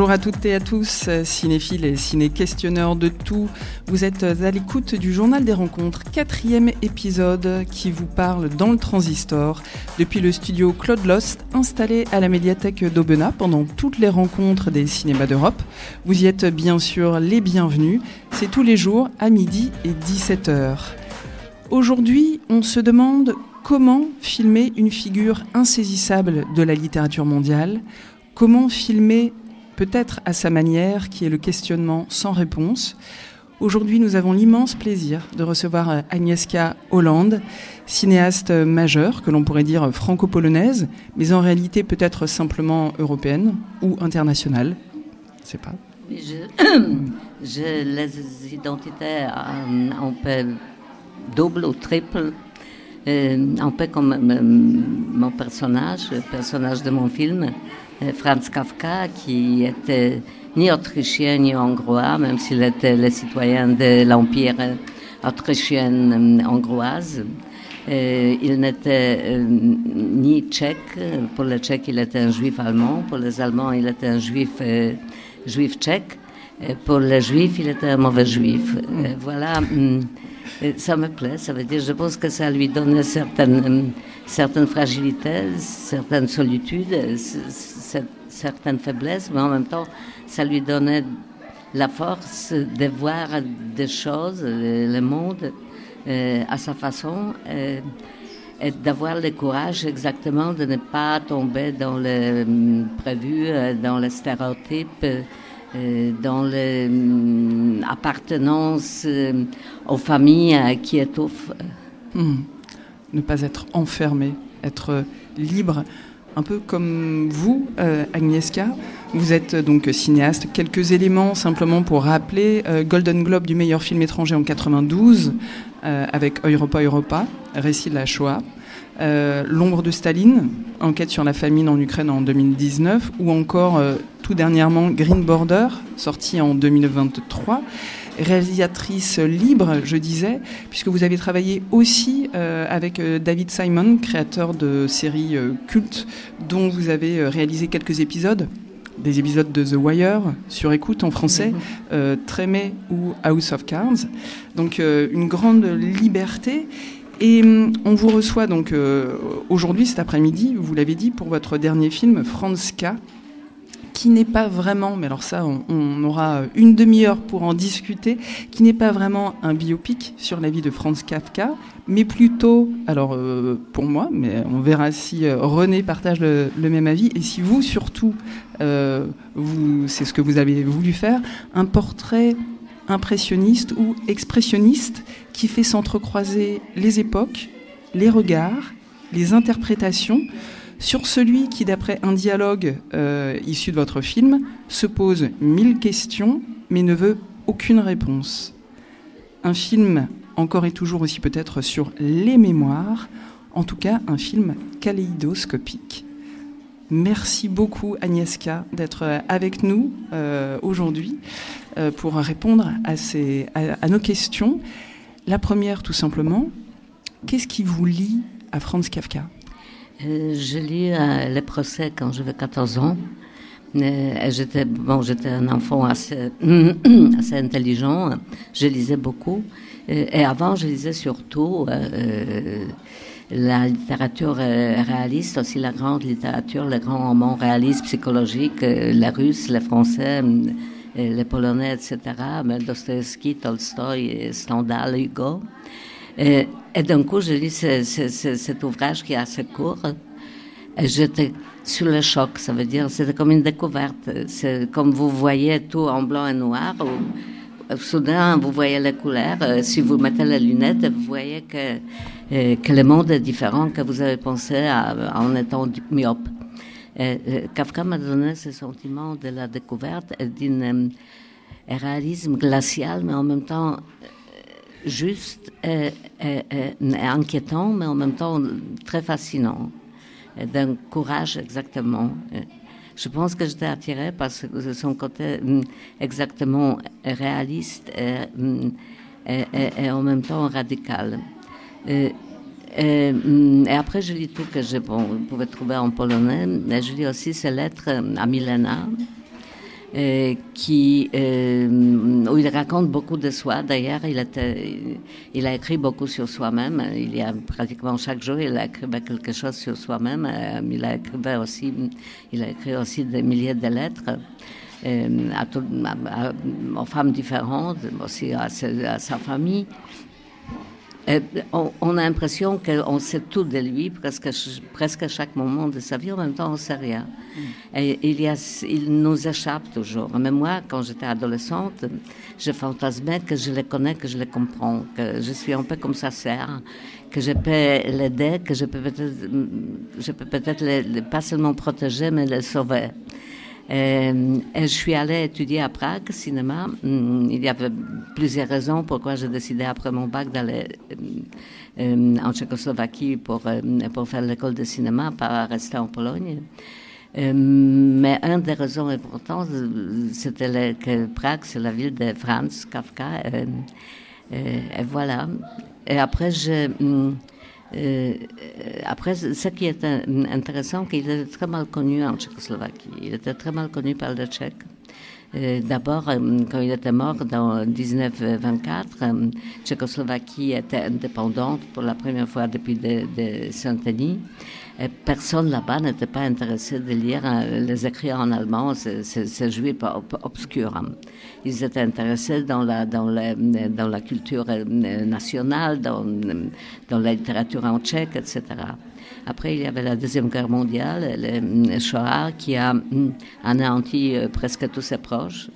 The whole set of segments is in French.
Bonjour à toutes et à tous, cinéphiles et ciné-questionneurs de tout. Vous êtes à l'écoute du Journal des Rencontres, 4e épisode qui vous parle dans le transistor depuis le studio Claude Lost, installé à la médiathèque d'Aubenas pendant toutes les rencontres des cinémas d'Europe. Vous y êtes bien sûr les bienvenus, c'est tous les jours à midi et 17h. Aujourd'hui, on se demande comment filmer une figure insaisissable de la littérature mondiale, comment filmer peut-être à sa manière, qui est le questionnement sans réponse. Aujourd'hui, nous avons l'immense plaisir de recevoir Agnieszka Holland, cinéaste majeure, que l'on pourrait dire franco-polonaise, mais en réalité peut-être simplement européenne ou internationale. Je ne sais pas. J'ai les identités un peu doubles ou triples, un peu comme mon personnage, le personnage de mon film, Franz Kafka, qui était ni autrichien ni hongrois, même s'il était le citoyen de l'Empire autrichien-hongroise. Il n'était ni tchèque. Pour les Tchèques, il était un juif allemand. Pour les Allemands, il était un juif tchèque. Pour les Juifs, il était un mauvais juif. Voilà, ça me plaît. Ça veut dire, je pense que ça lui donnait certaines fragilités, certaines solitudes, certaines faiblesses, mais en même temps, ça lui donnait la force de voir des choses, le monde, à sa façon, et d'avoir le courage exactement de ne pas tomber dans le prévu, dans les stéréotypes, dans l'appartenance aux familles qui étouffent. Ne pas être enfermé, être libre, un peu comme vous, Agnieszka. Vous êtes donc cinéaste. Quelques éléments simplement pour rappeler. Golden Globe du meilleur film étranger en 92, avec Europa, récit de la Shoah. L'ombre de Staline, enquête sur la famine en Ukraine en 2019, ou encore tout dernièrement Green Border, sorti en 2023. Réalisatrice libre, je disais, puisque vous avez travaillé aussi avec David Simon, créateur de séries cultes, dont vous avez réalisé quelques épisodes, des épisodes de The Wire, sur écoute en français, Trémé ou House of Cards. Donc une grande liberté. Et on vous reçoit donc aujourd'hui, cet après-midi, vous l'avez dit, pour votre dernier film, Franz K., qui n'est pas vraiment, mais alors ça, on aura une demi-heure pour en discuter, qui n'est pas vraiment un biopic sur la vie de Franz Kafka, mais plutôt, alors pour moi, mais on verra si René partage le même avis, et si vous, surtout, c'est ce que vous avez voulu faire, un portrait impressionniste ou expressionniste qui fait s'entrecroiser les époques, les regards, les interprétations, sur celui qui, d'après un dialogue issu de votre film, se pose 1000 questions, mais ne veut aucune réponse. Un film, encore et toujours aussi peut-être sur les mémoires, en tout cas un film kaléidoscopique. Merci beaucoup Agnieszka d'être avec nous aujourd'hui pour répondre à nos questions. La première, tout simplement, qu'est-ce qui vous lie à Franz Kafka ? Je lis les procès quand j'avais 14 ans. J'étais un enfant assez intelligent. Je lisais beaucoup. Et avant, je lisais surtout la littérature réaliste, aussi la grande littérature, les grands romans réalistes, psychologiques, les Russes, les Français, les Polonais, etc. Dostoïevski, Tolstoï, Stendhal, Hugo. Et d'un coup, je lis cet ouvrage qui est assez court. Et j'étais sur le choc, ça veut dire, c'était comme une découverte. C'est comme vous voyez tout en blanc et noir, ou soudain vous voyez les couleurs. Si vous mettez les lunettes, vous voyez que le monde est différent que vous avez pensé en étant myope. Kafka m'a donné ce sentiment de la découverte et d'un réalisme glacial, mais en même temps juste et inquiétant, mais en même temps très fascinant, d'un courage exactement. Je pense que j'étais attirée par son côté exactement réaliste et en même temps radical. Et après, je lis tout que vous pouvez trouver en polonais. Et je lis aussi ses lettres à Milena. où il raconte beaucoup de soi. D'ailleurs, il a écrit beaucoup sur soi-même. Il y a pratiquement chaque jour, il a écrit quelque chose sur soi-même. Il a écrit aussi des milliers de lettres aux femmes différentes, aussi à sa famille. On a l'impression qu'on sait tout de lui, presque à chaque moment de sa vie. En même temps, on ne sait rien. Et il nous échappe toujours. Mais moi, quand j'étais adolescente, je fantasmais que je le connais, que je le comprends, que je suis un peu comme sa sœur, que je peux l'aider, que je peux peut-être pas seulement protéger, mais le sauver. Et je suis allée étudier à Prague, cinéma. Il y avait plusieurs raisons pourquoi j'ai décidé après mon bac d'aller en Tchécoslovaquie pour faire l'école de cinéma, pas rester en Pologne. Mais une des raisons importantes, c'était que Prague, c'est la ville de Franz Kafka. Et voilà. Et après, ce qui est intéressant, qu'il était très mal connu en Tchécoslovaquie. Il était très mal connu par les Tchèques. D'abord, quand il était mort en 1924, Tchécoslovaquie était indépendante pour la première fois depuis des décennies. Et personne là-bas n'était pas intéressé de lire les écrits en allemand, ces juifs obscurs. Ils étaient intéressés dans la culture nationale, dans la littérature en tchèque, etc. Après, il y avait la Deuxième Guerre mondiale, le Shoah, qui a anéanti presque tous ses proches.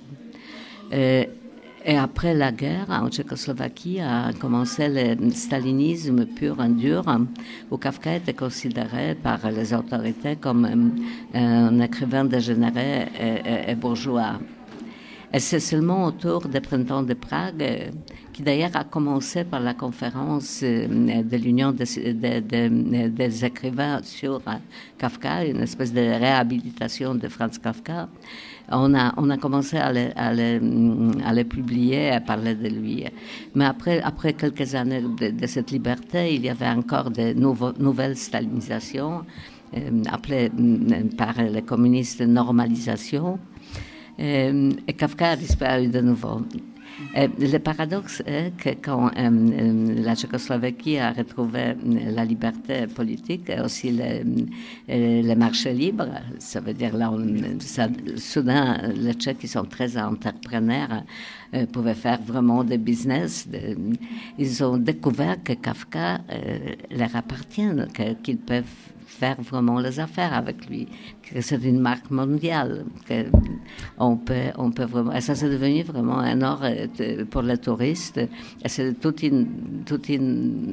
Et après la guerre, en Tchécoslovaquie, a commencé le stalinisme pur et dur, où Kafka était considéré par les autorités comme un écrivain dégénéré et bourgeois. Et c'est seulement autour des printemps de Prague, qui d'ailleurs a commencé par la conférence de l'Union des écrivains sur Kafka, une espèce de réhabilitation de Franz Kafka. On a commencé à le publier, à parler de lui. Mais après quelques années de cette liberté, il y avait encore de nouvelles stalinisations, appelées par les communistes normalisation. Et Kafka a disparu de nouveau. Le paradoxe est que quand la Tchécoslovaquie a retrouvé la liberté politique et aussi le marché libre, ça veut dire là, soudain, les Tchèques qui sont très entrepreneurs pouvaient faire vraiment des business. Ils ont découvert que Kafka leur appartient, qu'ils peuvent faire vraiment les affaires avec lui, que c'est une marque mondiale, qu'on peut vraiment, et ça c'est devenu vraiment un or pour les touristes, et c'est toute une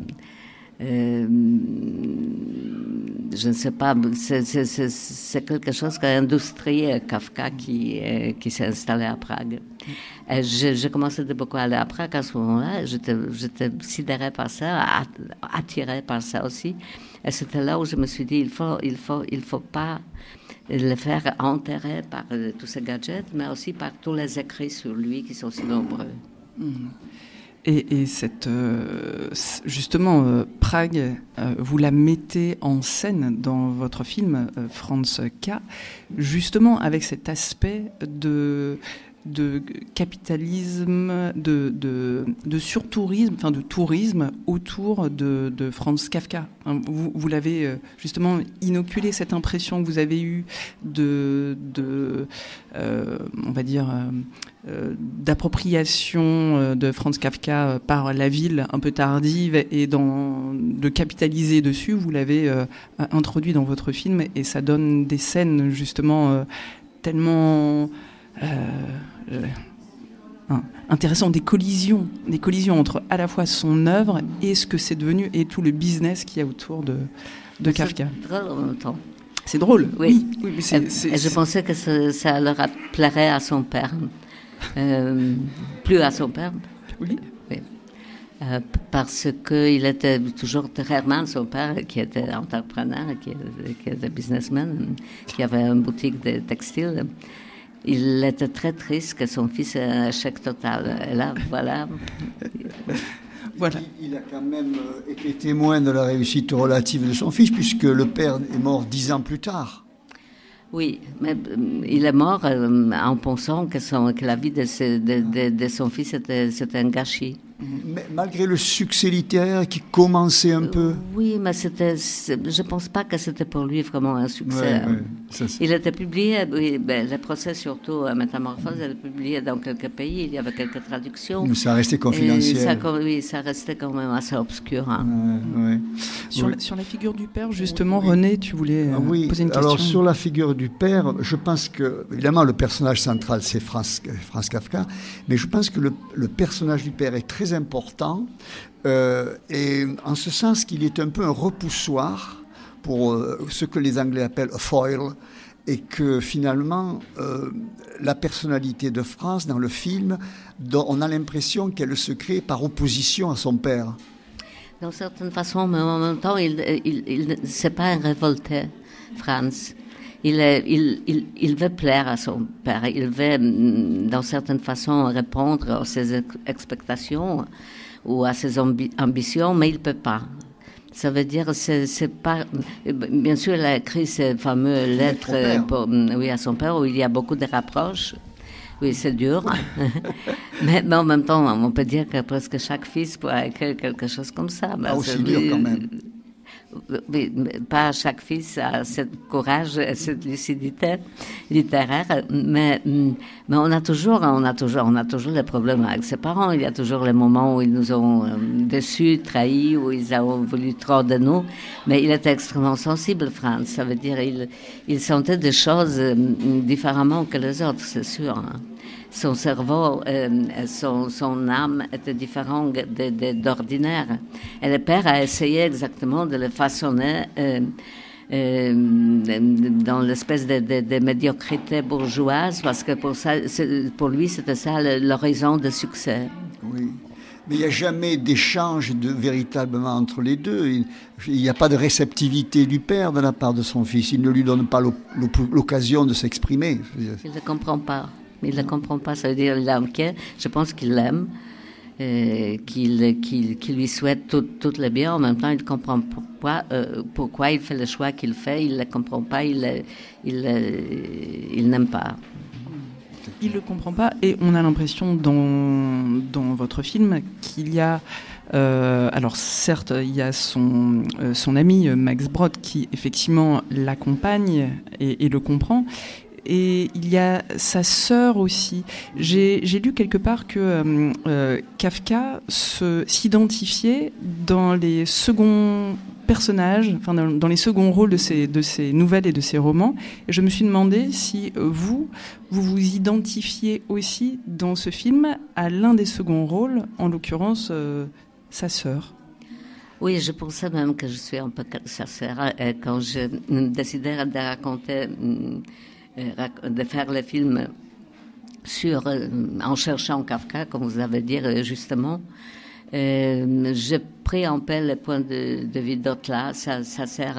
je ne sais pas, c'est quelque chose qu'industrie Kafka qui s'est installé à Prague. Et j'ai commencé de beaucoup aller à Prague à ce moment-là. J'étais sidérée par ça, attirée par ça aussi. Et c'était là où je me suis dit, il faut pas le faire enterrer par tous ces gadgets, mais aussi par tous les écrits sur lui qui sont si nombreux. Et justement, Prague, vous la mettez en scène dans votre film Franz K, justement avec cet aspect de capitalisme, de surtourisme, enfin de tourisme autour de Franz Kafka. Vous l'avez justement inoculé, cette impression que vous avez eue on va dire, d'appropriation de Franz Kafka par la ville un peu tardive et de capitaliser dessus. Vous l'avez introduit dans votre film et ça donne des scènes justement tellement intéressant, des collisions entre à la fois son œuvre et ce que c'est devenu et tout le business qu'il y a autour de Kafka. C'est drôle en même temps. C'est drôle, oui. Mais et je pensais que ça leur plairait à son père, plus à son père. Oui. Parce qu'il était toujours Herman, son père, qui était entrepreneur, qui était businessman, qui avait une boutique de textile. Il était très triste que son fils ait un échec total. Et là, voilà. Voilà. Il a quand même été témoin de la réussite relative de son fils, puisque le père est mort 10 ans plus tard. Oui, mais il est mort en pensant que la vie de son fils c'était un gâchis. Mais malgré le succès littéraire qui commençait un peu. Oui, mais je ne pense pas que c'était pour lui vraiment un succès. Ouais, ça, il était publié, oui, le procès surtout, Métamorphose, elle est publiée dans quelques pays, il y avait quelques traductions. Mais ça restait confidentiel. Oui, ça restait quand même assez obscur. Hein. Sur la figure du père, justement, René, tu voulais poser une question. Alors sur la figure du père, je pense que, évidemment, le personnage central, c'est Franz Kafka, mais je pense que le personnage du père est très important, et en ce sens qu'il est un peu un repoussoir pour ce que les Anglais appellent a foil, et que finalement la personnalité de Franz dans le film, on a l'impression qu'elle se crée par opposition à son père. D'une certaine façon, mais en même temps, c'est pas un révolté, Franz. Il veut plaire à son père. Il veut, d'une certaine façon, répondre à ses expectations ou à ses ambitions, mais il ne peut pas. Ça veut dire, c'est pas. Bien sûr, il a écrit ces fameuses lettres à son père où il y a beaucoup de rapproches. Oui, c'est dur. mais en même temps, on peut dire que presque chaque fils pourrait écrire quelque chose comme ça. Pas aussi dur quand même. Oui, pas chaque fils a ce courage et cette lucidité littéraire, mais on a toujours les problèmes avec ses parents. Il y a toujours les moments où ils nous ont déçus, trahis, où ils ont voulu trop de nous. Mais il était extrêmement sensible, Franz. Ça veut dire il sentait des choses différemment que les autres, c'est sûr. Hein. Son cerveau, son âme était différente d'ordinaire. Et le père a essayé exactement de le façonner dans l'espèce de médiocrité bourgeoise, parce que pour lui, c'était ça l'horizon de succès. Oui. Mais il n'y a jamais d'échange véritablement entre les deux. Il n'y a pas de réceptivité du père de la part de son fils. Il ne lui donne pas l'occasion de s'exprimer. Il ne comprend pas. Il ne comprend pas, ça veut dire qu'il est inquiet. Je pense qu'il l'aime, qu'il lui souhaite tout le bien. En même temps, il ne comprend pas pourquoi il fait le choix qu'il fait. Il ne le comprend pas, il n'aime pas. Il ne le comprend pas, et on a l'impression dans votre film qu'il y a... alors certes, il y a son ami Max Brod qui effectivement l'accompagne et le comprend. Et il y a sa sœur aussi. J'ai lu quelque part que Kafka s'identifiait dans les seconds personnages, enfin dans les seconds rôles de ses nouvelles et de ses romans. Et je me suis demandé si vous identifiez aussi dans ce film à l'un des seconds rôles, en l'occurrence sa sœur. Oui, je pensais même que je suis un peu sa sœur. Quand je décidais de raconter... de faire le film en cherchant Kafka, comme vous avez dit justement. J'ai pris un peu le point de vue d'Otla, sa sœur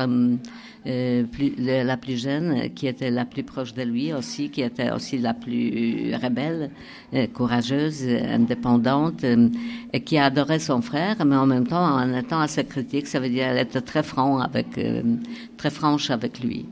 la plus jeune, qui était la plus proche de lui aussi, qui était aussi la plus rebelle, courageuse, indépendante, et qui adorait son frère, mais en même temps en étant assez critique. Ça veut dire qu'elle était très franche avec lui.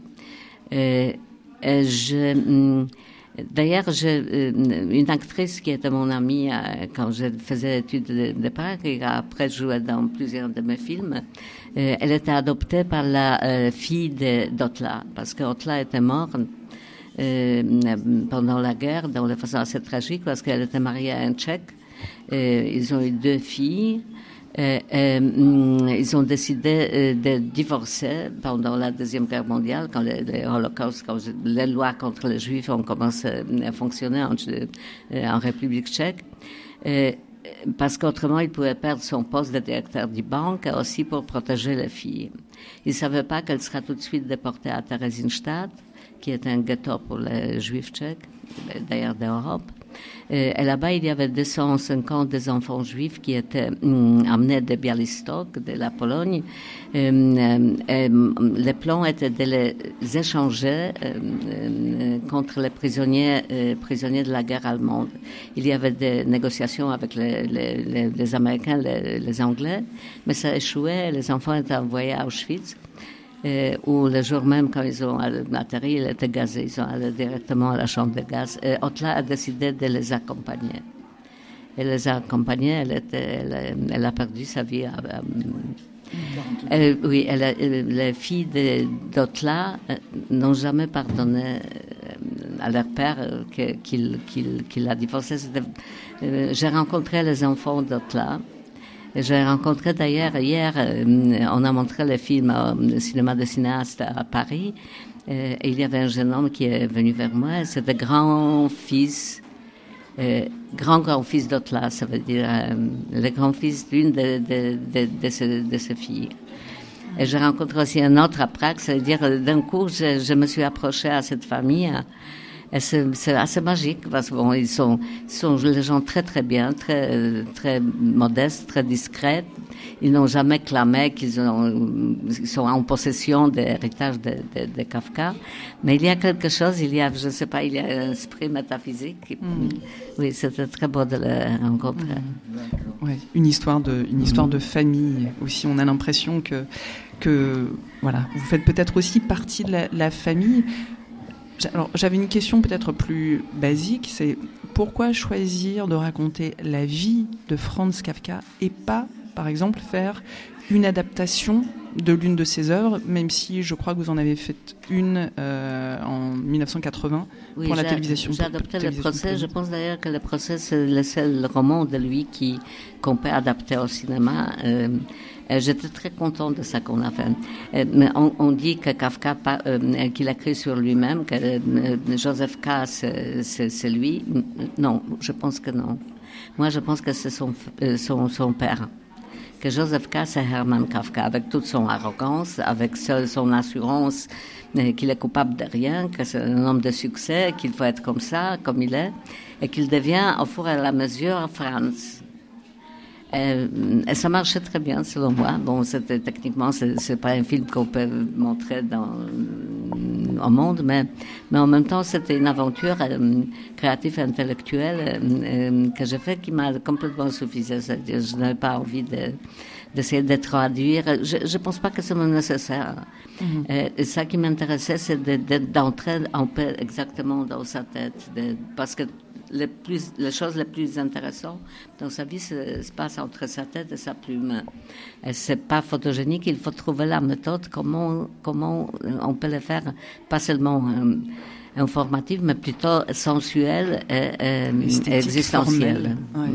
D'ailleurs, une actrice qui était mon amie quand je faisais l'étude de Prague, qui a après joué dans plusieurs de mes films, elle était adoptée par la fille d'Otla, parce qu'Otla était mort pendant la guerre, de façon assez tragique, parce qu'elle était mariée à un Tchèque. Ils ont eu 2 filles. Ils ont décidé de divorcer pendant la Deuxième Guerre mondiale, quand le Holocauste, quand les lois contre les Juifs ont commencé à fonctionner en République tchèque. Parce qu'autrement, il pouvait perdre son poste de directeur du banque, aussi pour protéger les filles. Il ne savait pas qu'elle sera tout de suite déportée à Theresienstadt, qui est un ghetto pour les Juifs tchèques, d'ailleurs d'Europe. Et là-bas, il y avait 250 des enfants juifs qui étaient amenés de Białystok, de la Pologne. Le plan était de les échanger contre les prisonniers de la guerre allemande. Il y avait des négociations avec les Américains, les Anglais, mais ça a échoué. Les enfants étaient envoyés à Auschwitz. où le jour même, quand ils ont atterri, il était gazé. Ils sont allés directement à la chambre de gaz. Et Otla a décidé de les accompagner. Elle les a accompagnés, elle a perdu sa vie. Oui, les filles d'Otla n'ont jamais pardonné à leur père qu'il a divorcé. J'ai rencontré les enfants d'Otla. J'ai rencontré d'ailleurs hier, on a montré le film au cinéma de cinéaste à Paris, et il y avait un jeune homme qui est venu vers moi. C'était grand-fils d'Otla, ça veut dire le grand-fils d'une de ces filles. Et j'ai rencontré aussi un autre à Prague, ça veut dire d'un coup, je me suis approchée à cette famille. Et c'est assez magique parce que bon, ils sont les gens très très bien, très modestes, très discrets. Ils n'ont jamais clamé qu'ils sont en possession de l'héritage de Kafka. Mais il y a quelque chose, je sais pas, il y a un esprit métaphysique. Oui, c'était très beau de le rencontrer. Ouais, une histoire de famille aussi. On a l'impression que voilà, vous faites peut-être aussi partie de la famille. Alors, j'avais une question peut-être plus basique, c'est pourquoi choisir de raconter la vie de Franz Kafka et pas, par exemple, faire une adaptation de l'une de ses œuvres, même si je crois que vous en avez fait une en 1980 pour la télévision. J'ai adopté le procès. Je pense d'ailleurs que le procès, c'est le seul roman de lui qu'on peut adapter au cinéma. J'étais très contente de ça qu'on a fait. Mais on dit que Kafka, qu'il a écrit sur lui-même, que Joseph K. c'est lui. Non, je pense que non. Moi, je pense que c'est son père. Que Joseph K. c'est Hermann Kafka, avec toute son arrogance, avec son assurance qu'il est coupable de rien, que c'est un homme de succès, qu'il faut être comme ça, comme il est, et qu'il devient au fur et à la mesure Franz. Et ça marchait très bien, selon moi. Bon, techniquement, c'est pas un film qu'on peut montrer au monde, mais en même temps, c'était une aventure créative et intellectuelle que j'ai faite qui m'a complètement suffi. C'est-à-dire, je n'avais pas envie d'essayer de traduire. Je pense pas que c'est nécessaire. Et ça qui m'intéressait, c'est d'entrer un peu exactement dans sa tête, parce que les choses les plus intéressantes dans sa vie se passent entre sa tête et sa plume. Et c'est pas photogénique, il faut trouver la méthode, comment on peut le faire, pas seulement informative, mais plutôt sensuelle et existentielle. Ouais.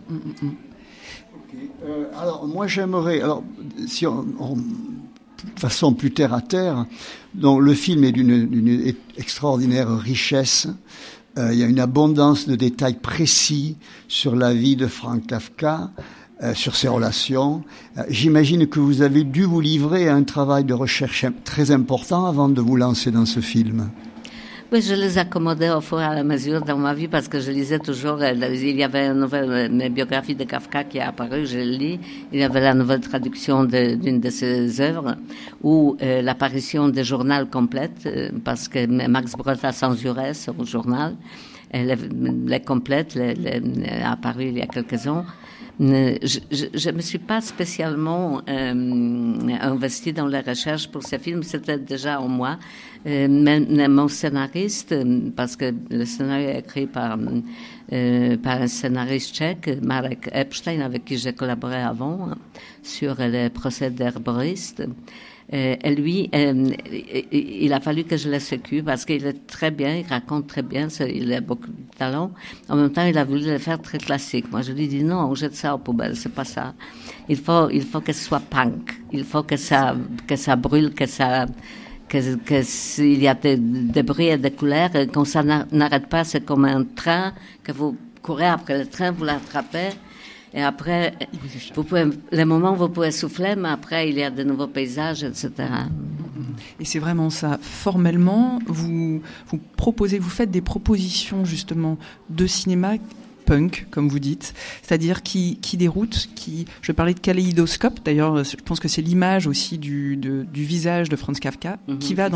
Alors, moi j'aimerais, si de façon plus terre à terre, donc le film est d'une extraordinaire richesse. Il y a une abondance de détails précis sur la vie de Franz Kafka, sur ses relations. J'imagine que vous avez dû vous livrer à un travail de recherche très important avant de vous lancer dans ce film. Oui, je les accommodais au fur et à mesure dans ma vie parce que je lisais toujours. Il y avait une nouvelle biographie de Kafka qui est apparue, je lis. Il y avait la nouvelle traduction d'une de ses œuvres ou l'apparition des journaux complètes parce que Max Brod a censuré son journal. Les complètes, apparu il y a quelques ans. Je me suis pas spécialement investie dans la recherche pour ce film, c'était déjà en moi. Mais mon scénariste, parce que le scénario est écrit par un scénariste tchèque, Marek Epstein, avec qui j'ai collaboré avant sur le procès d'herboriste. Et lui, il a fallu que je le sécu parce qu'il est très bien, il raconte très bien, il a beaucoup de talent. En même temps, il a voulu le faire très classique. Moi, je lui dis non, on jette ça aux poubelles, c'est pas ça. Il faut que ce soit punk. Il faut que ça brûle, s'il y a des bruits et des couleurs, quand ça n'arrête pas, c'est comme un train que vous courez après le train, vous l'attrapez. Et après, les moments où vous pouvez souffler, mais après, il y a de nouveaux paysages, etc. Et c'est vraiment ça. Formellement, vous faites des propositions, justement, de cinéma punk, comme vous dites, c'est-à-dire qui déroute, je parlais de kaléidoscope, d'ailleurs, je pense que c'est l'image aussi du visage de Franz Kafka, qui va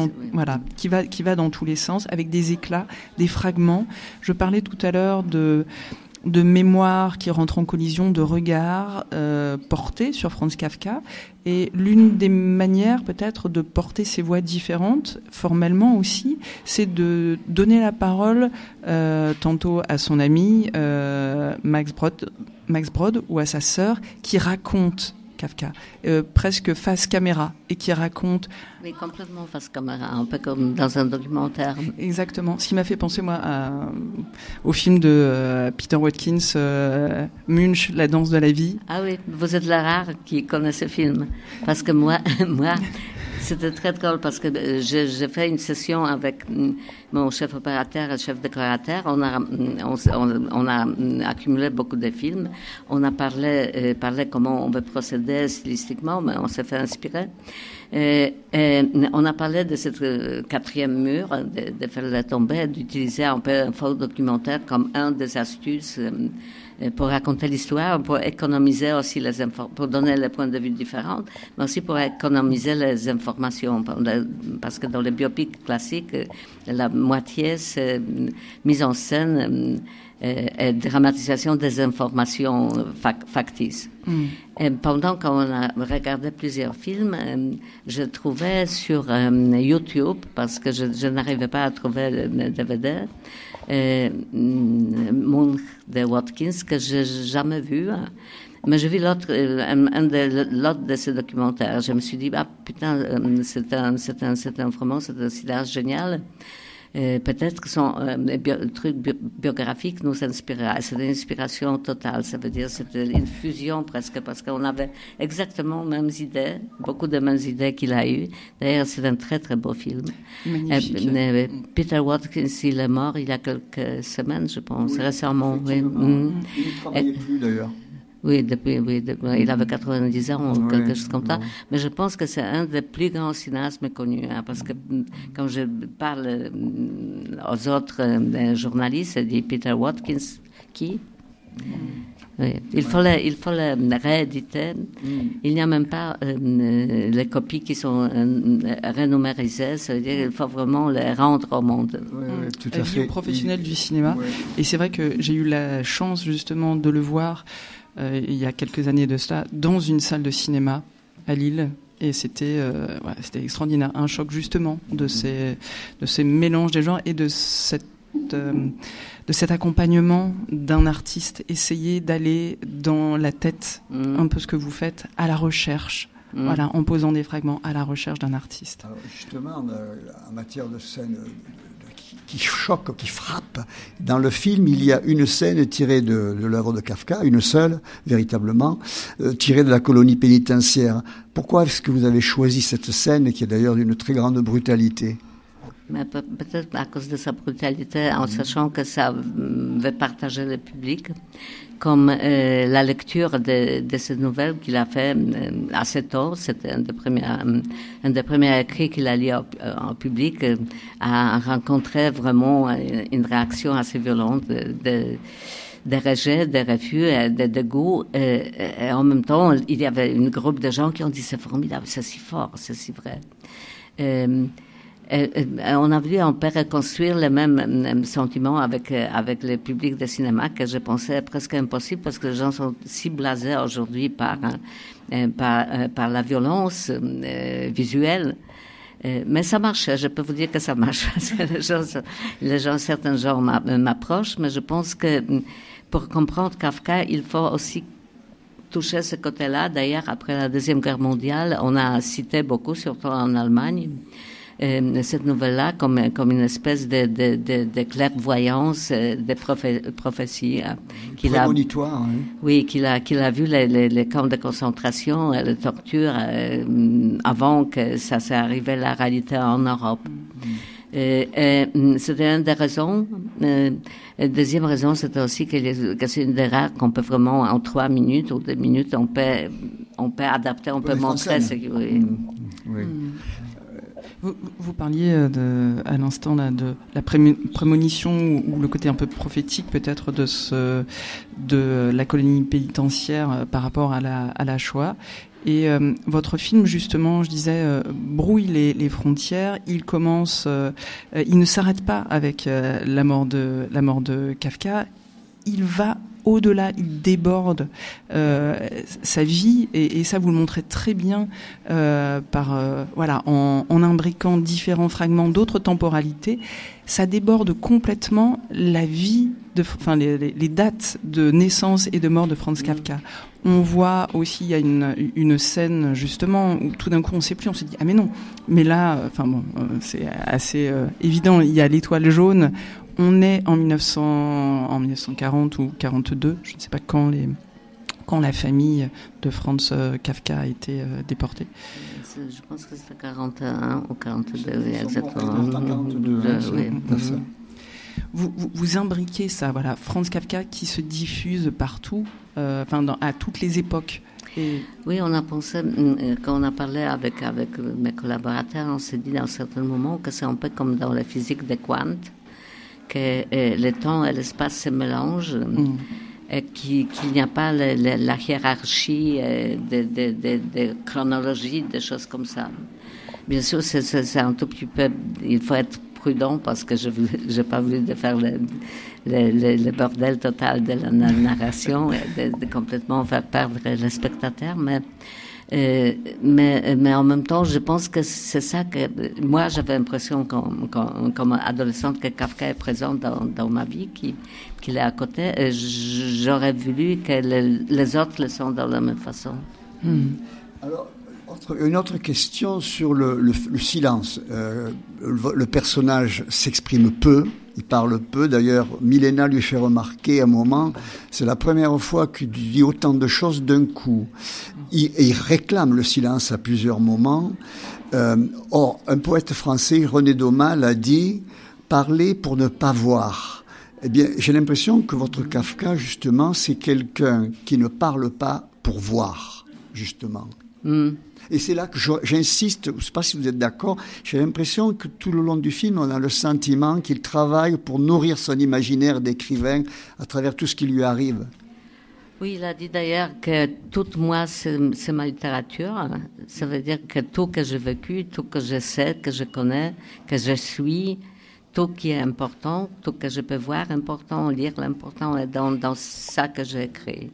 dans tous les sens, avec des éclats, des fragments. Je parlais tout à l'heure mémoire qui rentrent en collision, de regards portés sur Franz Kafka. Et l'une des manières peut-être de porter ces voix différentes, formellement aussi, c'est de donner la parole tantôt à son ami Max Brod ou à sa sœur qui raconte Kafka, presque face caméra, et qui raconte... Oui, complètement face caméra, un peu comme dans un documentaire. Exactement. Ce qui m'a fait penser, moi, au film de Peter Watkins, Munch, La danse de la vie. Ah oui, vous êtes la rare qui connaît ce film. Parce que moi c'était très drôle parce que j'ai fait une session avec mon chef opérateur et chef décorateur. On a accumulé beaucoup de films. On a parlé comment on veut procéder stylistiquement, mais on s'est fait inspirer. On a parlé de ce quatrième mur, de faire la tomber, d'utiliser un peu un faux documentaire comme un des astuces pour raconter l'histoire, pour économiser aussi pour donner les points de vue différents, mais aussi pour économiser les informations. Parce que dans les biopics classiques, la moitié, c'est mise en scène et dramatisation des informations factices. Et pendant qu'on a regardé plusieurs films, je trouvais sur YouTube, parce que je n'arrivais pas à trouver le DVD, Munch de Watkins, que j'ai jamais vu. Mais j'ai vu l'autre de ces documentaires. Je me suis dit, putain, c'est un cinéaste génial. Peut-être que son truc biographique nous inspirera. C'est une inspiration totale. Ça veut dire c'était une fusion presque, parce qu'on avait exactement les mêmes idées, beaucoup de mêmes idées qu'il a eues. D'ailleurs, c'est un très très beau film. Magnifique. Peter Watkins, il est mort il y a quelques semaines, je pense, récemment. Oui. Il ne travaillait plus d'ailleurs. Oui, il avait 90 ans ou quelque chose comme ça. Mais je pense que c'est un des plus grands cinéastes méconnus, parce que quand je parle aux autres journalistes, je dis Peter Watkins, qui? Oui. Il faut le rééditer. Il n'y a même pas les copies qui sont renumérisées. Ça veut dire qu'il faut vraiment les rendre au monde. Oui, tout à fait. Vie professionnelle du cinéma. Ouais. Et c'est vrai que j'ai eu la chance justement de le voir il y a quelques années de cela dans une salle de cinéma à Lille. Et c'était extraordinaire. Un choc justement de ces mélanges des genres et de cet accompagnement d'un artiste, essayer d'aller dans la tête, un peu ce que vous faites, à la recherche, voilà, en posant des fragments, à la recherche d'un artiste. Alors justement, en matière de scène qui choque, qui frappe, dans le film, il y a une scène tirée de l'œuvre de Kafka, une seule, véritablement, tirée de la colonie pénitentiaire. Pourquoi est-ce que vous avez choisi cette scène, qui est d'ailleurs d'une très grande brutalité ? Mais peut-être à cause de sa brutalité, en sachant que ça veut partager le public, comme la lecture de cette nouvelle qu'il a fait assez tôt, c'était un des premiers écrits qu'il a lu en public, a rencontré vraiment une réaction assez violente de rejet, de refus, de dégoût. Et en même temps, il y avait un groupe de gens qui ont dit c'est formidable, c'est si fort, c'est si vrai. On a voulu un peu reconstruire le même sentiment avec le public de cinéma que je pensais presque impossible, parce que les gens sont si blasés aujourd'hui par la violence visuelle. Mais ça marchait, je peux vous dire que ça marche. Certains gens m'approchent, mais je pense que pour comprendre Kafka, il faut aussi toucher ce côté-là. D'ailleurs, après la Deuxième Guerre mondiale, on a cité beaucoup, surtout en Allemagne, cette nouvelle-là comme une espèce de clairvoyance, de prophétie. Prémonitoire, hein. Oui, qu'il a vu les camps de concentration, les tortures, avant que ça s'est arrivé la réalité en Europe. C'était une des raisons. Deuxième raison, c'était aussi que c'est une des rares qu'on peut vraiment, en 3 minutes ou 2 minutes, on peut adapter, on peut montrer ce que... Oui. Vous parliez à l'instant là, de la prémonition ou le côté un peu prophétique peut-être de la colonie pénitentiaire par rapport à la Shoah. Et votre film, justement, je disais, brouille les frontières. Il commence, il ne s'arrête pas avec la mort de Kafka. Il va au-delà, il déborde sa vie, et ça vous le montrez très bien en imbriquant différents fragments d'autres temporalités. Ça déborde complètement la vie, les dates de naissance et de mort de Franz Kafka. On voit aussi, il y a une scène justement où tout d'un coup on sait plus, on se dit ah mais non, mais là, c'est assez évident. Il y a l'étoile jaune. On est en 1940 ou 42, je ne sais pas quand la famille de Franz Kafka a été déportée. Je pense que c'était 41 ou 42, oui, exactement. 42, oui. Vous imbriquez ça, voilà, Franz Kafka qui se diffuse partout, à toutes les époques. Oui, on a pensé, quand on a parlé avec mes collaborateurs, on s'est dit dans certains moments que c'est un peu comme dans la physique des quantes, que le temps et l'espace se mélangent. Et qu'il n'y a pas la hiérarchie de chronologie, des choses comme ça. Bien sûr, c'est un tout petit peu... Il faut être prudent parce que je n'ai pas voulu de faire le bordel total de la narration et de complètement faire perdre le spectateur, mais en même temps, je pense que c'est ça que... Moi, j'avais l'impression, comme adolescente, que Kafka est présent dans ma vie, qu'il est à côté. Et j'aurais voulu que les autres le sont de la même façon. Alors, une autre question sur le silence. Le personnage s'exprime peu, il parle peu. D'ailleurs, Milena lui fait remarquer à un moment, c'est la première fois qu'il dit autant de choses d'un coup. Il réclame le silence à plusieurs moments. Or, un poète français, René Daumal, a dit « Parler pour ne pas voir ». Eh bien, j'ai l'impression que votre Kafka, justement, c'est quelqu'un qui ne parle pas pour voir, justement. Et c'est là que j'insiste, je ne sais pas si vous êtes d'accord, j'ai l'impression que tout le long du film, on a le sentiment qu'il travaille pour nourrir son imaginaire d'écrivain à travers tout ce qui lui arrive. Oui, il a dit d'ailleurs que tout moi, c'est ma littérature. Ça veut dire que tout que j'ai vécu, tout que je sais, que je connais, que je suis, tout qui est important, tout que je peux voir important, lire, l'important est dans ça que j'ai écrit.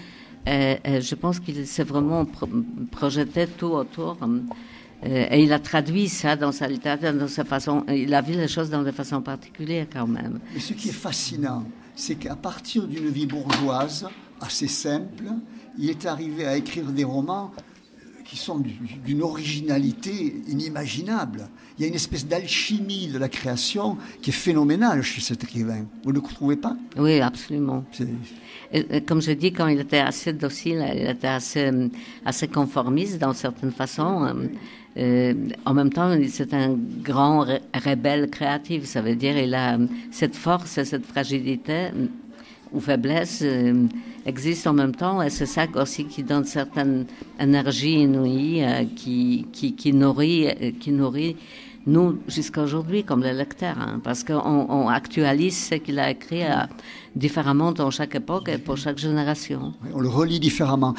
Et je pense qu'il s'est vraiment projeté tout autour. Et il a traduit ça dans sa littérature, dans sa façon. Il a vu les choses dans des façons particulières quand même. Mais ce qui est fascinant, c'est qu'à partir d'une vie bourgeoise assez simple, il est arrivé à écrire des romans qui sont d'une originalité inimaginable. Il y a une espèce d'alchimie de la création qui est phénoménale chez cet écrivain. Vous ne le trouvez pas ? Oui, absolument. Et comme je dis, quand il était assez docile, il était assez conformiste dans certaines façons. En même temps, c'est un grand rebelle créatif. Ça veut dire qu'il a cette force et cette fragilité ou faiblesse existe en même temps, et c'est ça aussi qui donne certaine énergie inouïe qui nourrit nous jusqu'à aujourd'hui comme les lecteurs, parce qu'on actualise ce qu'il a écrit différemment dans chaque époque et pour chaque génération. Oui, on le relit différemment.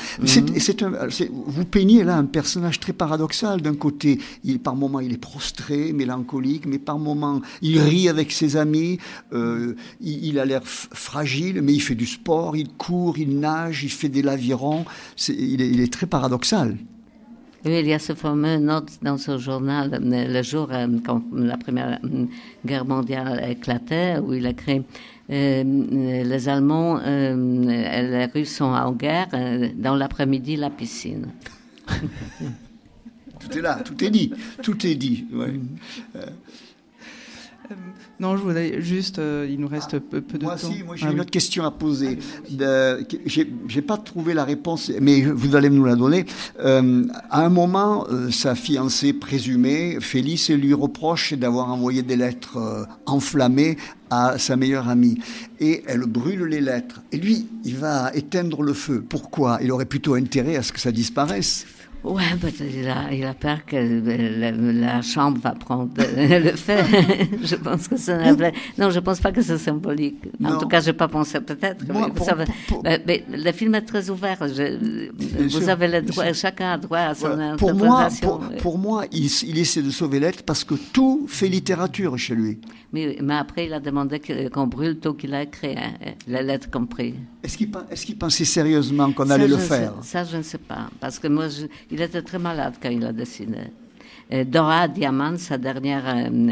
Vous peignez là un personnage très paradoxal. D'un côté, par moments il est prostré, mélancolique, mais par moments il rit avec ses amis, il a l'air fragile, mais il fait du sport, il court, il nage, il fait de l'aviron. Il est très paradoxal. Oui, il y a ce fameux note dans ce journal, le jour quand la Première Guerre mondiale éclatait, où il écrit les Allemands et les Russes sont en guerre, dans l'après-midi, la piscine. Tout est là, tout est dit. Ouais. Non, je voudrais juste, il nous reste peu de temps. Moi j'ai une autre question à poser. J'ai pas trouvé la réponse, mais vous allez nous la donner. À un moment, sa fiancée présumée, Félix, lui reproche d'avoir envoyé des lettres enflammées à sa meilleure amie. Et elle brûle les lettres. Et lui, il va éteindre le feu. Pourquoi ? Il aurait plutôt intérêt à ce que ça disparaisse. Ouais, il a peur que la chambre va prendre le fait. Je pense que c'est non, je pense pas que c'est symbolique. En tout cas, j'ai pas pensé. Peut-être. Mais le film est très ouvert. Vous avez le droit. Chacun a droit à son interprétation. Pour moi, il essaie de sauver l'être parce que tout fait littérature chez lui. Mais après, il a demandé qu'on brûle tout qu'il a écrit, hein, la lettre compris. Est-ce qu'il pensait sérieusement qu'on allait le faire? Ça, je ne sais pas. Parce que moi, il était très malade quand il a dessiné. Dora Diamant, sa dernière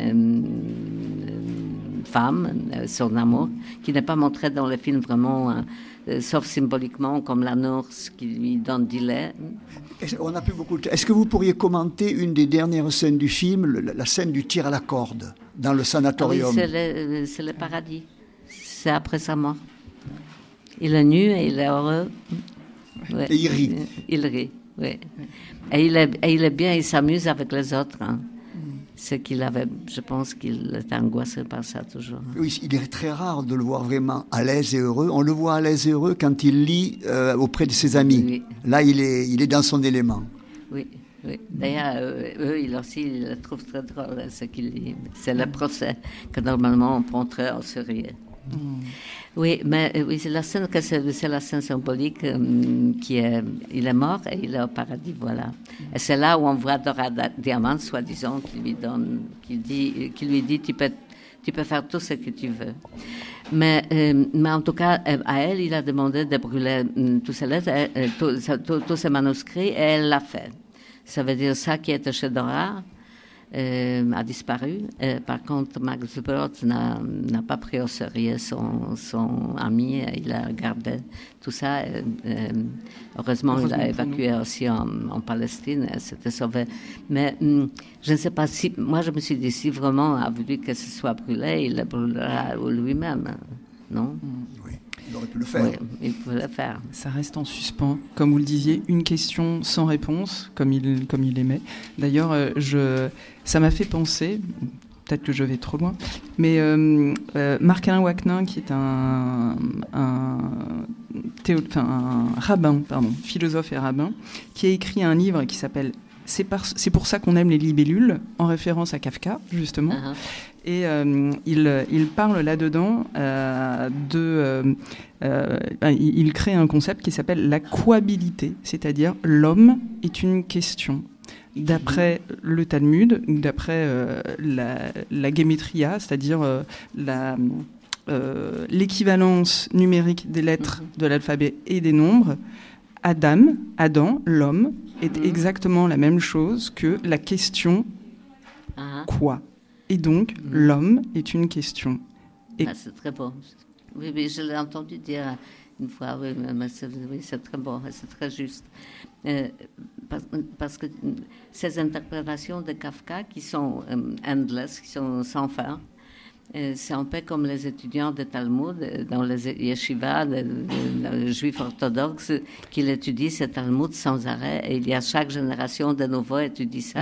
femme, son amour, qui n'est pas montrée dans le film vraiment, sauf symboliquement, comme la nourse qui lui donne du lait. On n'a plus beaucoup de temps. Est-ce que vous pourriez commenter une des dernières scènes du film, la scène du tir à la corde, dans le sanatorium? Ah oui, c'est le paradis. C'est après sa mort. Il est nu et il est heureux. Ouais. Et il rit. Il rit, oui. Et il est bien, il s'amuse avec les autres. Hein. C'est qu'il avait, je pense qu'il était angoissé par ça toujours. Oui, il est très rare de le voir vraiment à l'aise et heureux. On le voit à l'aise et heureux quand il lit auprès de ses amis. Oui. Là, il est dans son élément. Oui. Oui. D'ailleurs, eux, ils le trouvent très drôle, ce qu'il dit. C'est le procès que normalement on prend très au sérieux. Oui, mais oui, c'est la scène symbolique il est mort et il est au paradis, voilà. Et c'est là où on voit Dora Diamant, soi-disant, qui lui dit tu peux faire tout ce que tu veux. Mais en tout cas, à elle, il a demandé de brûler tous ses lettres, tous ses manuscrits, et elle l'a fait. Ça veut dire ça qui était chez Dora a disparu. Par contre, Max Brod n'a pas pris au sérieux son ami. Il a gardé tout ça. Heureusement, il l'a évacué aussi en Palestine. Elle s'était sauvée. Mais je ne sais pas si... Moi, je me suis dit, si vraiment a voulu que ce soit brûlé, il le brûlera lui-même. Non? Oui. Il aurait pu le faire. Oui, il pouvait le faire. Ça reste en suspens. Comme vous le disiez, une question sans réponse, comme il aimait. D'ailleurs, ça m'a fait penser, peut-être que je vais trop loin, mais Marc-Alain Waknin, qui est un rabbin, philosophe et rabbin, qui a écrit un livre qui s'appelle « C'est pour ça qu'on aime les libellules », en référence à Kafka, justement. Uh-huh. Et il parle là-dedans il crée un concept qui s'appelle la quabilité, c'est-à-dire l'homme est une question. D'après le Talmud, d'après la gématria, c'est-à-dire l'équivalence numérique des lettres de l'alphabet et des nombres, Adam, l'homme, est exactement la même chose que la question quoi. Et donc, l'homme est une question. C'est très beau. Oui, je l'ai entendu dire une fois. Oui, mais c'est très beau, c'est très juste. Parce que ces interprétations de Kafka qui sont endless, qui sont sans fin, c'est un peu comme les étudiants de Talmud dans les yeshivas, les juifs orthodoxes, qui étudient ce Talmud sans arrêt. Et il y a chaque génération de nouveau étudie ça.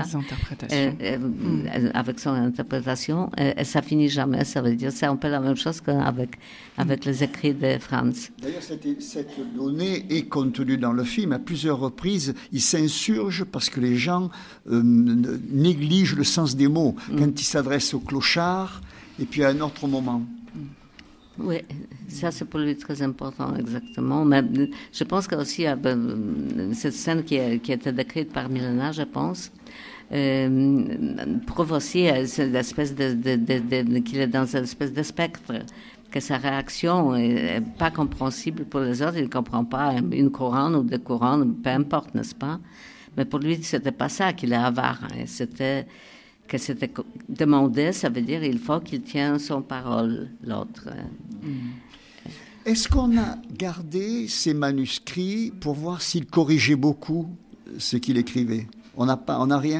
Avec son interprétation. Et ça finit jamais. Ça veut dire c'est un peu la même chose qu'avec les écrits de Franz. D'ailleurs, cette donnée est contenue dans le film. À plusieurs reprises, il s'insurge parce que les gens négligent le sens des mots. Quand il s'adresse aux clochards, et puis à un autre moment. Oui, ça c'est pour lui très important, exactement. Mais je pense qu'aussi cette scène qui a été décrite par Milena, je pense, prouve aussi cette espèce qu'il est dans une espèce de spectre, que sa réaction n'est pas compréhensible pour les autres. Il ne comprend pas une couronne ou deux couronnes, peu importe, n'est-ce pas? Mais pour lui, c'était pas ça qu'il est avare. Hein. C'était demandé, ça veut dire il faut qu'il tienne son parole, l'autre. Est-ce qu'on a gardé ces manuscrits pour voir s'il corrigeait beaucoup ce qu'il écrivait? On n'a rien?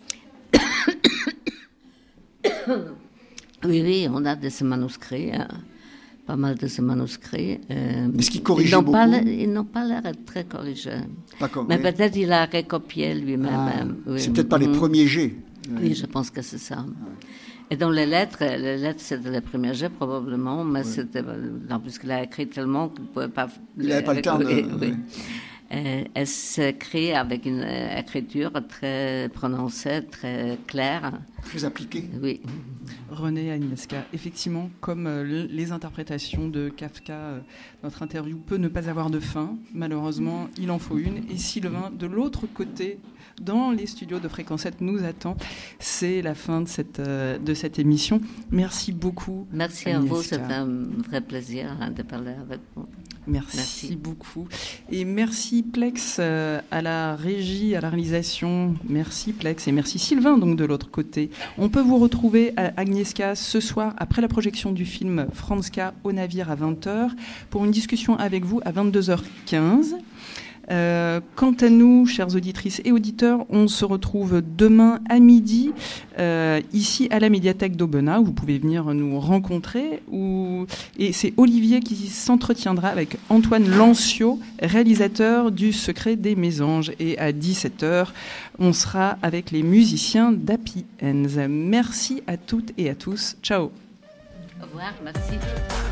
Oui, on a de ces manuscrits, pas mal de ces manuscrits. Est-ce qu'il corrigeait beaucoup? Ils n'ont pas l'air d'être très corrigés. Mais oui. Peut-être il a recopié lui-même. Oui. C'est peut-être pas les premiers jets. Oui, je pense que c'est ça. Et dans les lettres c'était les premiers jets probablement, mais c'était, puisqu'il a écrit tellement qu'il ne pouvait pas... Il n'avait pas le temps oui. Elle s'écrit avec une écriture très prononcée, très claire. Plus appliquée. Oui. René Agnieszka, effectivement, comme les interprétations de Kafka, notre interview peut ne pas avoir de fin. Malheureusement, il en faut une. Et Sylvain, de l'autre côté, dans les studios de Fréquence 7, nous attend. C'est la fin de cette émission. Merci beaucoup. Merci à vous, c'est un vrai plaisir de parler avec vous. Merci beaucoup. Et merci Plex à la régie, à la réalisation. Merci Plex et merci Sylvain donc de l'autre côté. On peut vous retrouver à Agnieszka ce soir après la projection du film Franska au navire à 20h pour une discussion avec vous à 22h15. Quant à nous, chères auditrices et auditeurs, on se retrouve demain à midi ici à la médiathèque d'Aubenas où vous pouvez venir nous rencontrer. Et c'est Olivier qui s'entretiendra avec Antoine Lancio, réalisateur du Secret des Mésanges. Et à 17h, on sera avec les musiciens d'Happy Ends. Merci à toutes et à tous. Ciao. Au revoir, merci.